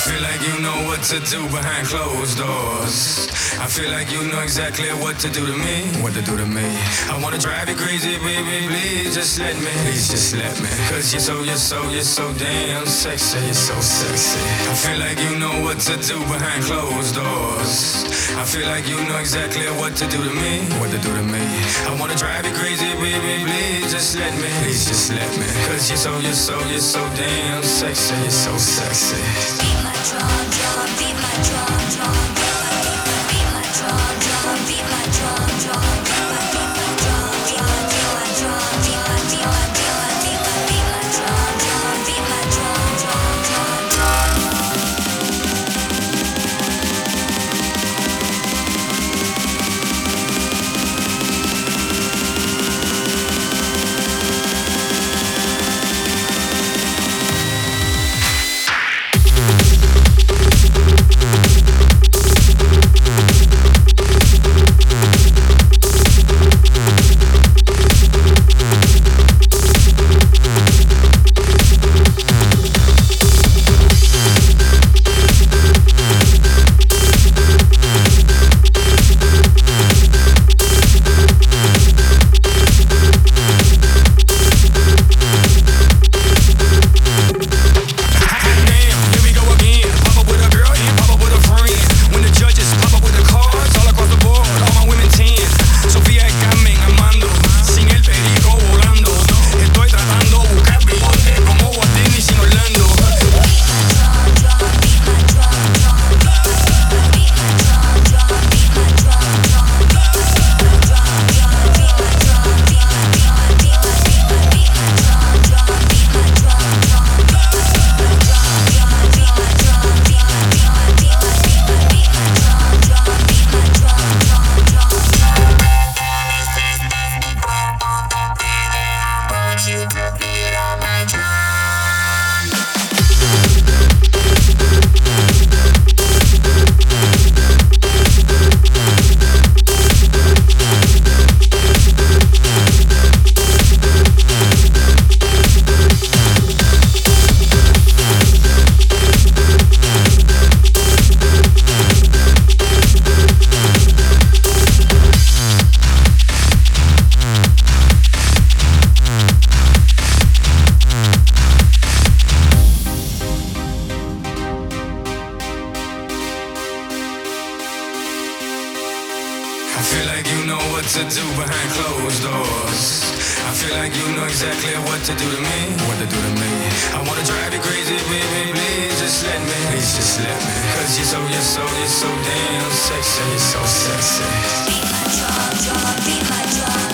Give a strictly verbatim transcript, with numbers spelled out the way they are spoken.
feel like you know what to do behind closed doors. I feel like you know exactly what to do to me. What to do to me. I wanna drive you crazy, baby, please just let me. Please just let me. Cause you're so, you're so, you're so damn sexy. You're so sexy. I feel like you know what to do behind closed doors. I feel like you know exactly what to do to me. What to do to me. I wanna drive you crazy, baby, please just let me. Please just let me. Cause you're so, you're so, you're so damn sexy. You're so sexy. Beat my drum, drum, beat my drum, drum, beat my drum, drum, beat my drum, drum, beat my drum, beat my drum, beat my beat my beat my beat my beat my drum, drum, beat my drum, drum, drum, drum. I feel like you know what to do behind closed doors. I feel like you know exactly what to do to me. What to do to me. I wanna drive you crazy, baby, please just let me. Please just let me. Cause you're so, you're so, you're so damn sexy. You're so sexy. Beat my drum, drum, beat my drum.